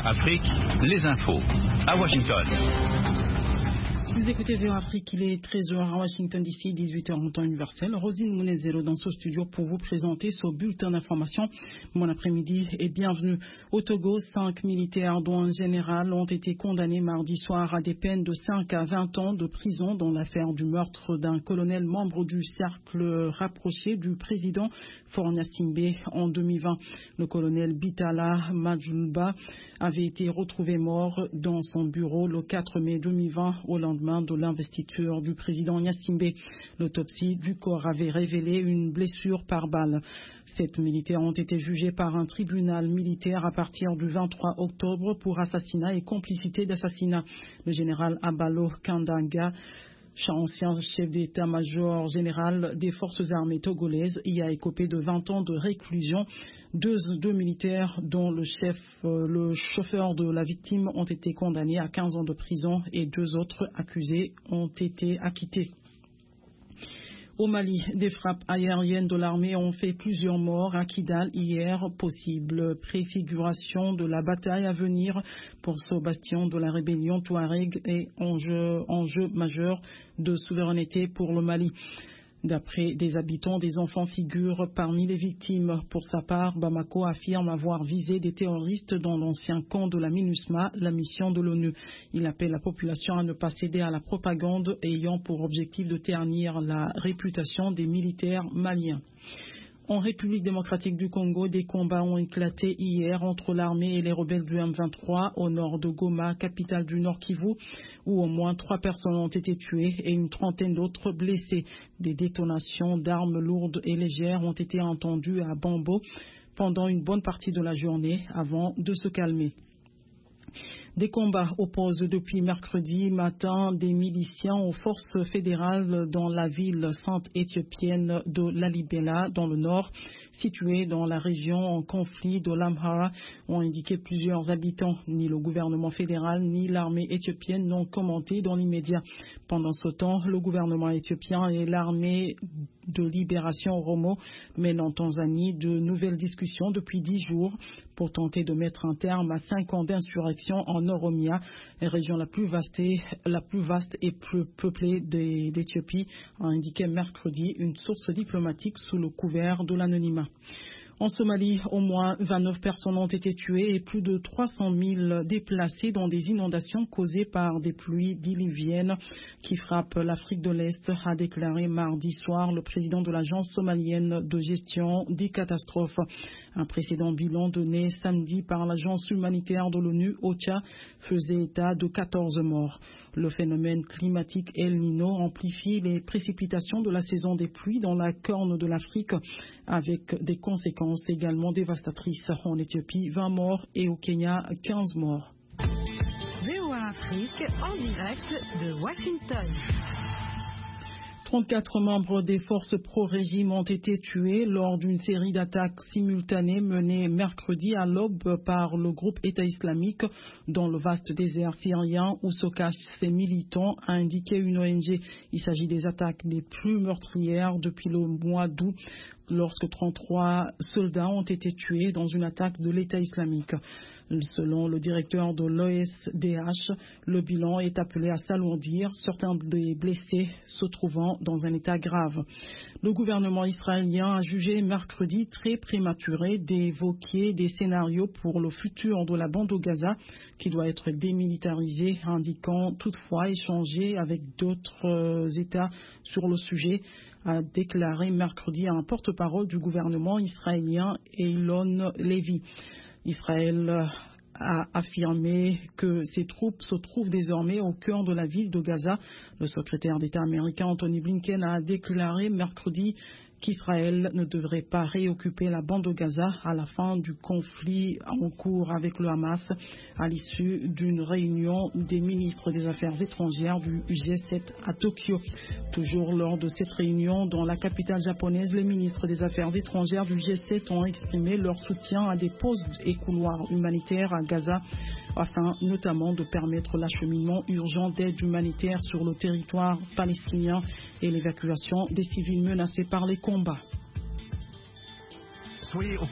VOA Afrique, les infos à Washington. Vous écoutez VOA Afrique, il est 13h à Washington DC, 18h en temps universel. Rosine Mounezero dans ce studio pour vous présenter ce bulletin d'information. Bon après-midi et bienvenue. Au Togo, 5 militaires dont un général ont été condamnés mardi soir à des peines de 5 à 20 ans de prison dans l'affaire du meurtre d'un colonel membre du cercle rapproché du président Faure Gnassingbé en 2020. Le colonel Bitala Majulba avait été retrouvé mort dans son bureau le 4 mai 2020 au lendemain de l'investiture du président Gnassingbé. L'autopsie du corps avait révélé une blessure par balle. 7 militaires ont été jugés par un tribunal militaire à partir du 23 octobre pour assassinat et complicité d'assassinat. Le général Abalo Kandanga, ancien chef d'état-major général des forces armées togolaises, y a écopé de 20 ans de réclusion. Deux militaires, dont le chauffeur de la victime, ont été condamnés à 15 ans de prison et 2 autres accusés ont été acquittés. Au Mali, des frappes aériennes de l'armée ont fait plusieurs morts à Kidal hier, possible préfiguration de la bataille à venir pour ce bastion de la rébellion Touareg et enjeu majeur de souveraineté pour le Mali. D'après des habitants, des enfants figurent parmi les victimes. Pour sa part, Bamako affirme avoir visé des terroristes dans l'ancien camp de la MINUSMA, la mission de l'ONU. Il appelle la population à ne pas céder à la propagande ayant pour objectif de ternir la réputation des militaires maliens. En République démocratique du Congo, des combats ont éclaté hier entre l'armée et les rebelles du M23 au nord de Goma, capitale du Nord Kivu, où au moins 3 personnes ont été tuées et une trentaine d'autres blessées. Des détonations d'armes lourdes et légères ont été entendues à Bambo pendant une bonne partie de la journée avant de se calmer. Des combats opposent depuis mercredi matin des miliciens aux forces fédérales dans la ville sainte éthiopienne de Lalibela, dans le nord, située dans la région en conflit de l'Amhara, ont indiqué plusieurs habitants. Ni le gouvernement fédéral ni l'armée éthiopienne n'ont commenté dans l'immédiat. Pendant ce temps, le gouvernement éthiopien et l'armée de libération Oromo mènent en Tanzanie de nouvelles discussions depuis 10 jours pour tenter de mettre un terme à 5 ans d'insurrection en Oromia, la région la plus vaste et plus peuplée d'Éthiopie, a indiqué mercredi une source diplomatique sous le couvert de l'anonymat. En Somalie, au moins 29 personnes ont été tuées et plus de 300 000 déplacés dans des inondations causées par des pluies diluviennes qui frappent l'Afrique de l'Est, a déclaré mardi soir le président de l'agence somalienne de gestion des catastrophes. Un précédent bilan donné samedi par l'agence humanitaire de l'ONU, OCHA, faisait état de 14 morts. Le phénomène climatique El Niño amplifie les précipitations de la saison des pluies dans la corne de l'Afrique, avec des conséquences également dévastatrices. En Éthiopie, 20 morts et au Kenya, 15 morts. VOA Afrique en direct de Washington. 34 membres des forces pro-régime ont été tués lors d'une série d'attaques simultanées menées mercredi à l'aube par le groupe État islamique dans le vaste désert syrien où se cachent ses militants, a indiqué une ONG. Il s'agit des attaques les plus meurtrières depuis le mois d'août, lorsque 33 soldats ont été tués dans une attaque de l'État islamique. Selon le directeur de l'OSDH, le bilan est appelé à s'alourdir, certains des blessés se trouvant dans un état grave. Le gouvernement israélien a jugé mercredi très prématuré d'évoquer des scénarios pour le futur de la bande de Gaza qui doit être démilitarisée, indiquant toutefois échanger avec d'autres États sur le sujet, a déclaré mercredi un porte-parole du gouvernement israélien, Eilon Levy. Israël a affirmé que ses troupes se trouvent désormais au cœur de la ville de Gaza. Le secrétaire d'État américain Anthony Blinken a déclaré mercredi qu'Israël ne devrait pas réoccuper la bande de Gaza à la fin du conflit en cours avec le Hamas, à l'issue d'une réunion des ministres des Affaires étrangères du G7 à Tokyo. Toujours lors de cette réunion dans la capitale japonaise, les ministres des Affaires étrangères du G7 ont exprimé leur soutien à des postes et couloirs humanitaires à Gaza, afin notamment de permettre l'acheminement urgent d'aide humanitaire sur le territoire palestinien et l'évacuation des civils menacés par les combats. Soyez